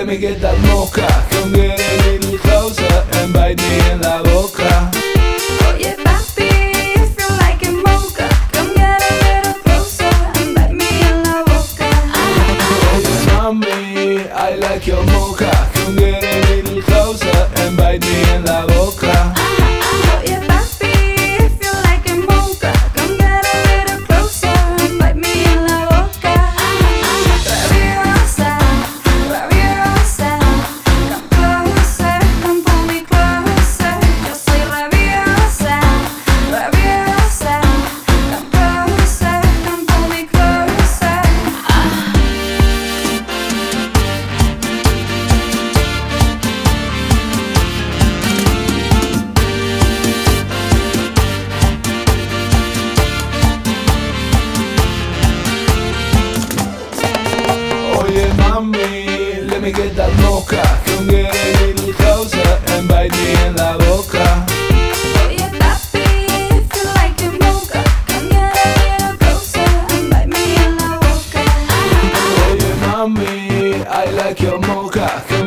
let me get that mocha. Come get a little closer and bite me en la boca. Oye papi, if you like it mocha, come get a little closer and bite me en la boca. Oye mami, I like your mocha. Come get a little closer and bite me en la boca. Oye papi, if you like it mocha, come get a little closer and bite me en la boca. Rabiosa, rabiosa, come closer, come pull me closer. Yo soy rabiosa, rabiosa, come closer, come pull me closer. Oye mami, let me get that mocha. Come get a little closer and bite me en la boca. Oye papi, if you like it mocha, come get a little closer and bite me en la boca. Oye mami, I like your mocha. Come